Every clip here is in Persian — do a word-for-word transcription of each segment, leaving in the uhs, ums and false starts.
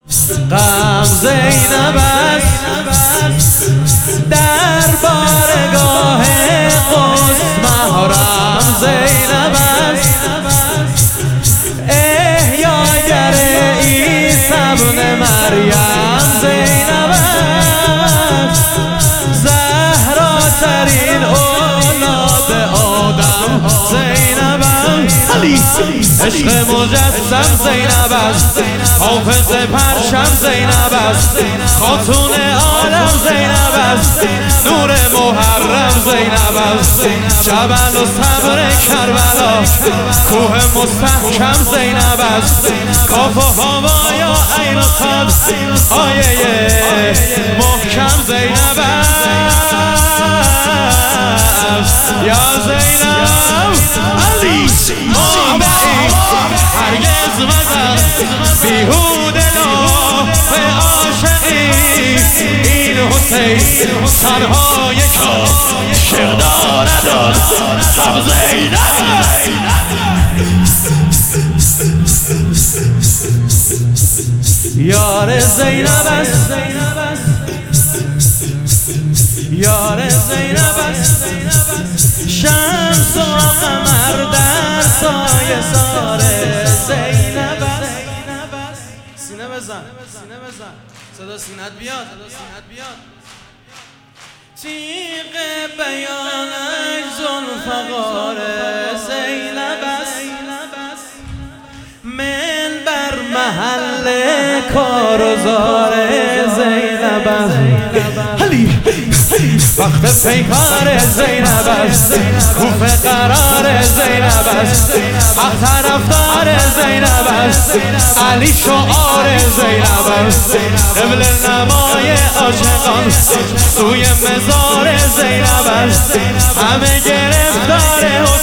غم زینب است در بارگاه قدس، محرم زینب است احیاگر عیسی ابن مریم زینب است زهراترین اولاد آدم زینب است عشق مجسم زینب است حافظ پرچم زینب است خاتون عالم زینب است نور محرم زینب است جبل و صبر کربلا کوه مستحکم زینب است کاف و هوایا عین و صاد آیه محکم زینب است یا زینب علی مانعی هرگز مزن بیهوده به عاشقی این حسین سرهای کاف شغدار نداد سب زینب یار زینب است یار زینب است شمس و قمر در سایه سار زینب است سینه بزن سینه بزن صدا سینت بیاد تیغ بیانش ذوالفقار زینب است من بر محل کار و زار زینب است وقت پیکار زینب است کوفه قرار زینب است حق طرفدار زینب است علی شعار زینب است قبل نمای عاشقان سوی مزار زینب است همه گرفتار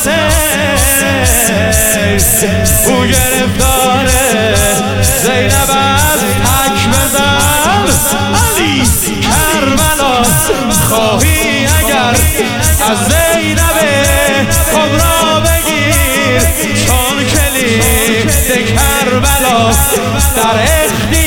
حسین او گرفتار زینب است تک بزن علی کربلا خواهی اگر از زینب کبرا بگیر چون کلید کربلا در اختیار